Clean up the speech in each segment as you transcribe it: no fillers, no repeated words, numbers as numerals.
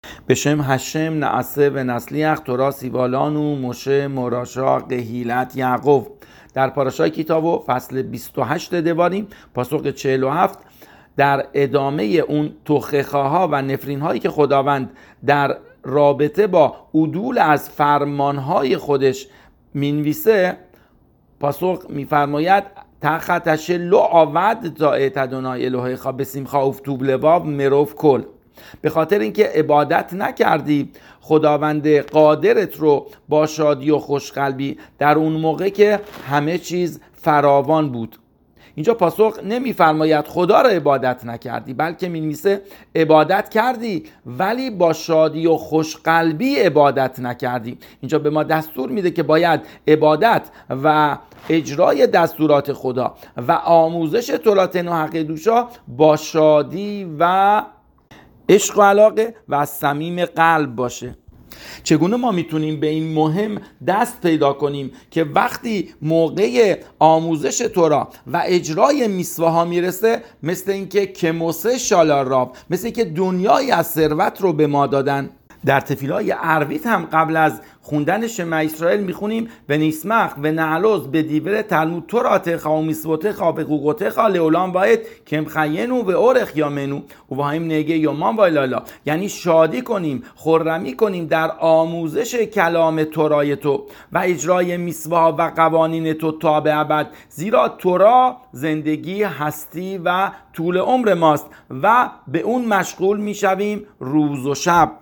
בשم هشم نعسه و نسلیخ تورا سیوالانو مشه مراشا قهیلت یعقوب. در پاراشای کتابو فصل 28 دواریم پاسخ 47 در ادامه اون توخخاها و نفرینهایی که خداوند در رابطه با عدول از فرمانهای خودش مینویسه، پاسخ میفرماید تختش لو آود تا اتدونای الهه خواه بسیم خواه توب لباب مروف کل. به خاطر اینکه عبادت نکردی خداوند قادرت رو با شادی و خوشقلبی در اون موقع که همه چیز فراوان بود. اینجا پاسخ نمیفرماید خدا را عبادت نکردی، بلکه مینویسه عبادت کردی ولی با شادی و خوشقلبی عبادت نکردی. اینجا به ما دستور میده که باید عبادت و اجرای دستورات خدا و آموزش تورات حق دوشا با شادی و عشق و علاقه و از صمیم قلب باشه. چگونه ما میتونیم به این مهم دست پیدا کنیم که وقتی موقع آموزش تورا و اجرای میسواها میرسه، مثل اینکه کموسه شالار راب، مثل اینکه دنیای از ثروت رو به ما دادن. در تفیلای عربیت هم قبل از خوندن شما اسرائیل میخونیم و نیسمخ و نعلوز به دیور تلمود توراتخا و میسوتخا به قوقوتخا لعولان باید کم خینو و اورخ یا منو و وهایم نگه یومان وایلالا، یعنی شادی کنیم، خرمی کنیم در آموزش کلام تورای تو و اجرای میسوا و قوانین تو تا به ابد، زیرا تورا زندگی، هستی و طول عمر ماست و به اون مشغول میشویم روز و شب.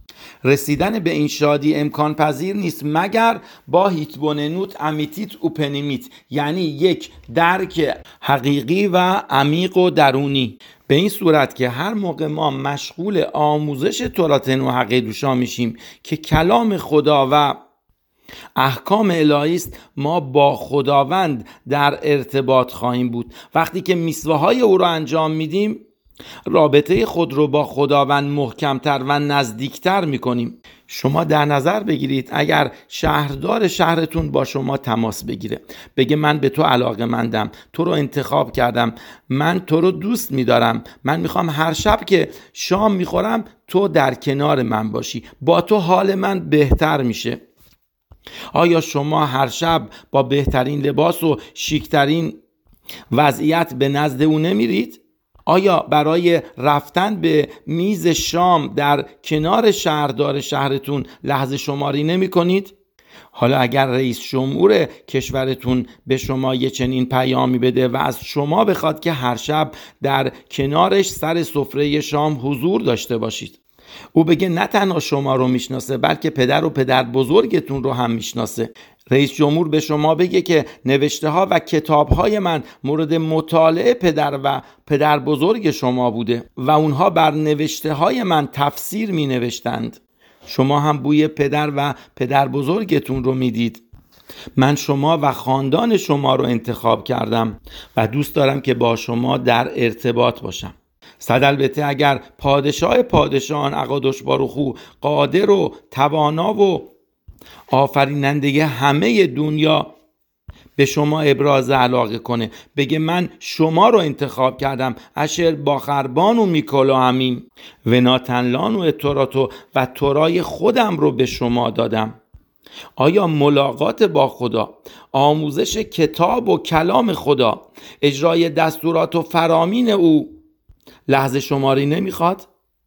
رسیدن به این شادی امکان پذیر نیست مگر با هیتبوننوت امیتیت و پنیمیت، یعنی یک درک حقیقی و عمیق و درونی. به این صورت که هر موقع ما مشغول آموزش تورات و حق دوشا میشیم که کلام خدا و احکام الهی است، ما با خداوند در ارتباط خواهیم بود. وقتی که میسواهای او را انجام میدیم، رابطه خود رو با خداوند محکمتر و نزدیکتر میکنیم. شما در نظر بگیرید اگر شهردار شهرتون با شما تماس بگیره، بگه من به تو علاقه‌مندم، تو رو انتخاب کردم، من تو رو دوست میدارم، من میخوام هر شب که شام میخورم تو در کنار من باشی، با تو حال من بهتر میشه. آیا شما هر شب با بهترین لباس و شیکترین وضعیت به نزد او نمیرید؟ آیا برای رفتن به میز شام در کنار شهردار شهرتون لحظه شماری نمی کنید؟ حالا اگر رئیس جمهور کشورتون به شما یه چنین پیامی بده و از شما بخواد که هر شب در کنارش سر سفره شام حضور داشته باشید، او بگه نه تنها شما رو میشناسه بلکه پدر و پدر بزرگتون رو هم میشناسه. رئیس جمهور به شما بگه که نوشته ها و کتاب های من مورد مطالعه پدر و پدر بزرگ شما بوده و اونها بر نوشته های من تفسیر می نوشتند. شما هم بوی پدر و پدر بزرگتون رو میدید. من شما و خاندان شما رو انتخاب کردم و دوست دارم که با شما در ارتباط باشم. صد البته اگر پادشاهان اقادش باروخو قادر و توانا و آفریننده همه دنیا به شما ابراز علاقه کنه، بگه من شما رو انتخاب کردم، اشر با خربان و میکلو همیم و ناتنلان و اتوراتو و تورای خودم رو به شما دادم. آیا ملاقات با خدا، آموزش کتاب و کلام خدا، اجرای دستورات و فرامین او لحظه شماری نمیخواد؟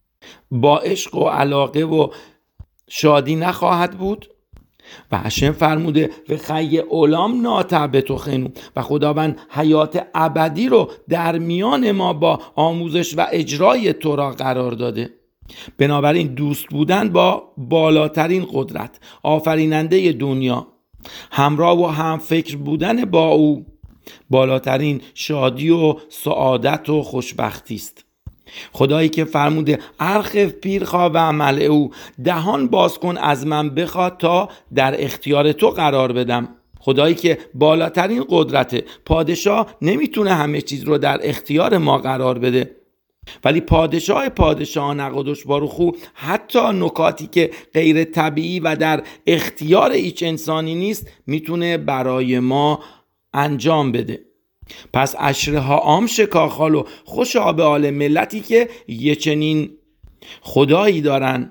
با عشق و علاقه و شادی نخواهد بود؟ و هشم فرموده و خی اولام ناتعبه تو خنو، و خداوند حیات ابدی رو در میان ما با آموزش و اجرای تورا قرار داده. بنابراین دوست بودن با بالاترین قدرت، آفریننده دنیا، همراه و هم فکر بودن با او بالاترین شادی و سعادت و خوشبختی است. خدایی که فرموده ارخف پیرخوا و عمل او، دهان باز کن از من بخواد تا در اختیار تو قرار بدم. خدایی که بالاترین قدرته، پادشاه نمیتونه همه چیز رو در اختیار ما قرار بده، ولی پادشاهان اقادش باروخو حتی نکاتی که غیر طبیعی و در اختیار هیچ انسانی نیست میتونه برای ما انجام بده. پس اشره ها عام شکاخال و خوش آب حال ملتی که یه چنین خدایی دارن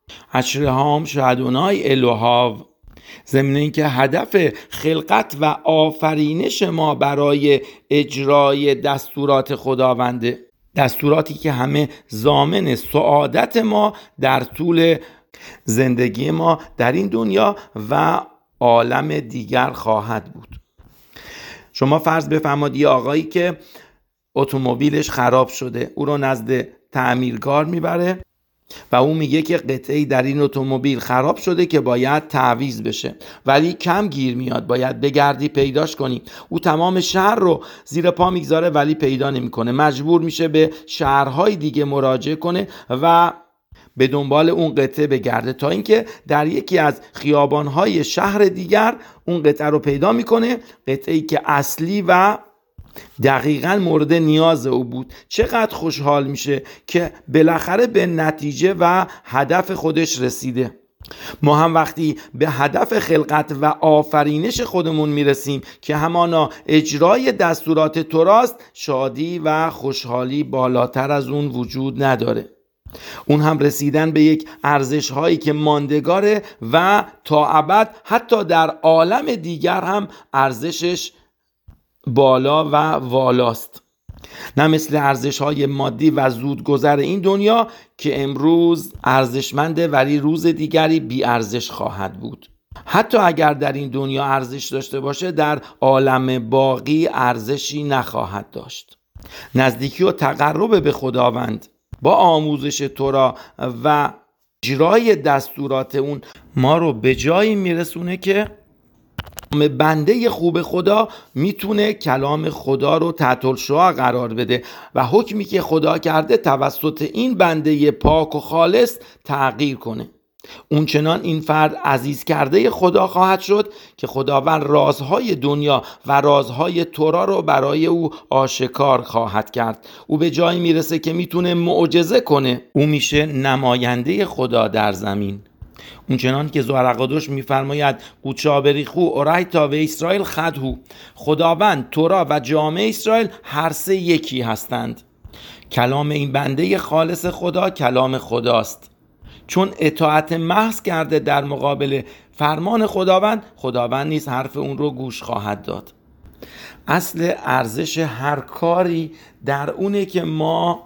اشرهام شادونای الوهاو. ضمن اینکه هدف خلقت و آفرینش ما برای اجرای دستورات خداونده، دستوراتی که همه ضامن سعادت ما در طول زندگی ما در این دنیا و عالم دیگر خواهد بود. شما فرض بفرمایید یه آقایی که اتومبیلش خراب شده، او رو نزد تعمیرکار میبره و او میگه که قطعه‌ای در این اتومبیل خراب شده که باید تعویض بشه، ولی کم گیر میاد، باید بگردی پیداش کنی. او تمام شهر رو زیر پا میگذاره ولی پیدا نمیکنه، مجبور میشه به شهرهای دیگه مراجعه کنه و به دنبال اون قطعه بگرده تا اینکه در یکی از خیابانهای شهر دیگر اون قطعه رو پیدا میکنه، قطعه‌ای که اصلی و دقیقاً مورد نیاز او بود. چقدر خوشحال میشه که بالاخره به نتیجه و هدف خودش رسیده. ما هم وقتی به هدف خلقت و آفرینش خودمون میرسیم که همانا اجرای دستورات توراست، شادی و خوشحالی بالاتر از اون وجود نداره. اون هم رسیدن به یک ارزش هایی که ماندگاره و تا ابد حتی در عالم دیگر هم ارزشش بالا و والاست، نه مثل ارزش های مادی و زودگذر این دنیا که امروز ارزشمنده ولی روز دیگری بی ارزش خواهد بود. حتی اگر در این دنیا ارزش داشته باشه، در عالم باقی ارزشی نخواهد داشت. نزدیکی و تقرب به خداوند با آموزش تورا و اجرای دستورات اون ما رو به جایی میرسونه که بنده خوب خدا میتونه کلام خدا رو تحت الشعاع قرار بده و حکمی که خدا کرده توسط این بنده پاک و خالص تغییر کنه. اونچنان این فرد عزیز کرده خدا خواهد شد که خداوند رازهای دنیا و رازهای تورا رو برای او آشکار خواهد کرد. او به جایی میرسه که میتونه معجزه کنه. او میشه نماینده خدا در زمین. اونچنان که زوار اقدس میفرماید قوچا بریخو اورایتا و اسرائیل خدهو، خداوند، تورا و جامعه اسرائیل هر سه یکی هستند. کلام این بنده خالص خدا کلام خداست، چون اطاعت محض کرده در مقابل فرمان خداوند نیز حرف اون رو گوش خواهد داد. اصل ارزش هر کاری در اونه که ما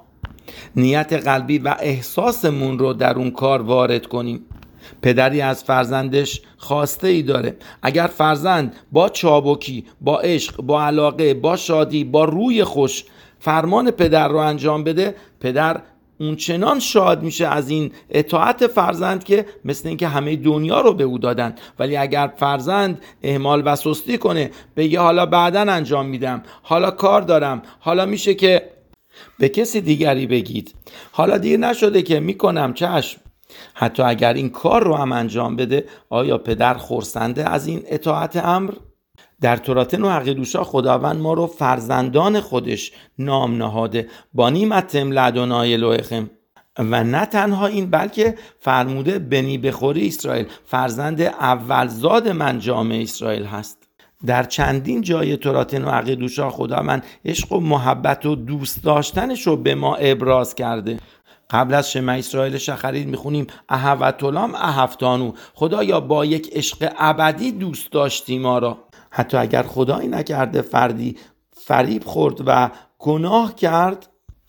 نیت قلبی و احساسمون رو در اون کار وارد کنیم. پدری از فرزندش خواسته ای داره، اگر فرزند با چابکی، با عشق، با علاقه، با شادی، با روی خوش فرمان پدر رو انجام بده، پدر اون چنان شاد میشه از این اطاعت فرزند که مثل اینکه همه دنیا رو به او دادن. ولی اگر فرزند اهمال و سستی کنه، بگه حالا بعداً انجام میدم، حالا کار دارم، حالا میشه که به کسی دیگری بگید، حالا دیر نشده که میکنم، چشم، حتی اگر این کار رو هم انجام بده، آیا پدر خرسنده از این اطاعت امر؟ در تورات نوح قدوشا خداوند ما رو فرزندان خودش نام نهاده، بانیمتم لدنای الوهکم، و نه تنها این بلکه فرموده بنی بخوری اسرائیل، فرزند اولزاد من جامعه اسرائیل هست. در چندین جای تورات نوح قدوشا خداوند عشق و محبت و دوست داشتنش رو به ما ابراز کرده. قبل از شما اسرائیل شخرید میخونیم احوتولام احفتانو، خدایا با یک عشق ابدی دوست داشتی ما را. حتی اگر خدایی نکرده فردی فریب خورد و گناه کرد،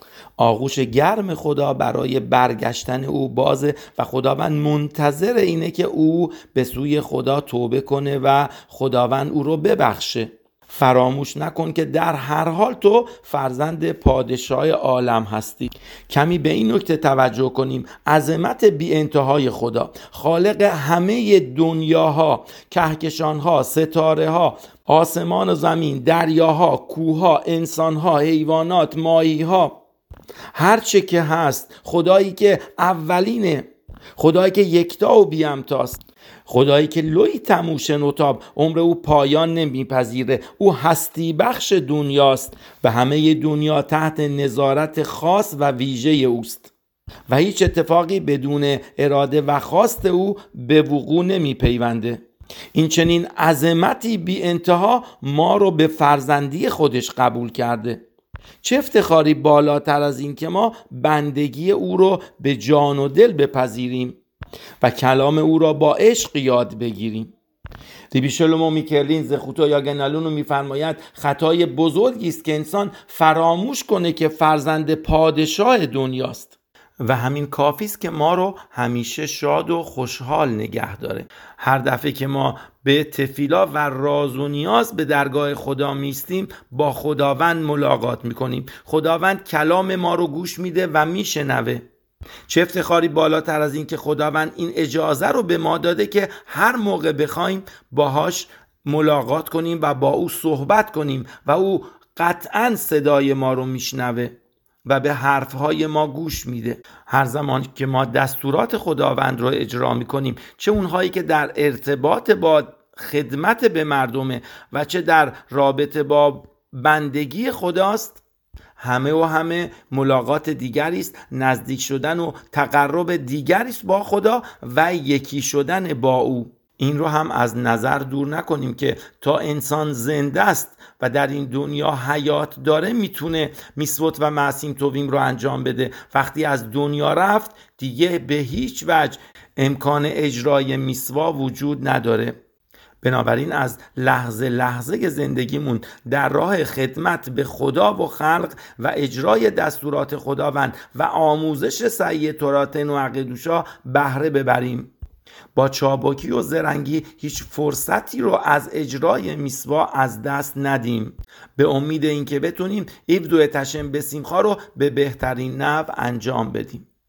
آغوش گرم خدا برای برگشتن او بازه و خداوند منتظر اینه که او به سوی خدا توبه کنه و خداوند او رو ببخشه. فراموش نکن که در هر حال تو فرزند پادشاه عالم هستی. کمی به این نکته توجه کنیم، عظمت بی انتهای خدا، خالق همه دنیاها، کهکشانها، ستاره ها، آسمان و زمین، دریاها، کوهها، انسانها، حیوانات، ماهیها، هر چه که هست، خدایی که اولینه، خدایی که یکتا و بی‌همتاست، خدایی که لوی تموش نوتاب، عمر او پایان نمیپذیره، او هستی بخش دنیاست و همه دنیا تحت نظارت خاص و ویژه اوست و هیچ اتفاقی بدون اراده و خواست او به وقوع نمیپیونده. این چنین عظمتی بی انتها ما رو به فرزندی خودش قبول کرده. چه افتخاری بالاتر از این که ما بندگی او رو به جان و دل بپذیریم. و کلام او را با عشق یاد بگیریم. ریبی شلومو میکرلین زخوتو یا گنالونو میفرماید خطای بزرگی است که انسان فراموش کنه که فرزند پادشاه دنیاست و همین کافی است که ما رو همیشه شاد و خوشحال نگه داره. هر دفعه که ما به تفیلا و راز و نیاز به درگاه خدا میستیم با خداوند ملاقات میکنیم. خداوند کلام ما رو گوش میده و میشنوه. چه افتخاری بالاتر از این که خداوند این اجازه رو به ما داده که هر موقع بخوایم باهاش ملاقات کنیم و با او صحبت کنیم و او قطعاً صدای ما رو میشنوه و به حرفهای ما گوش میده. هر زمان که ما دستورات خداوند رو اجرا میکنیم، چه اونهایی که در ارتباط با خدمت به مردمه و چه در رابطه با بندگی خداست، همه ملاقات دیگری است، نزدیک شدن و تقرب دیگری است با خدا و یکی شدن با او. این رو هم از نظر دور نکنیم که تا انسان زنده است و در این دنیا حیات داره میتونه میسوت و معصیم توبیم رو انجام بده. وقتی از دنیا رفت دیگه به هیچ وجه امکان اجرای میسوا وجود نداره. بنابراین از لحظه زندگیمون در راه خدمت به خدا و خلق و اجرای دستورات خداوند و آموزش سعی تورات نوح قدوشا بهره ببریم. با چابکی و زرنگی هیچ فرصتی رو از اجرای میسوا از دست ندیم، به امید اینکه بتونیم ایبدو تشم بسیمخا رو به بهترین نحو انجام بدیم.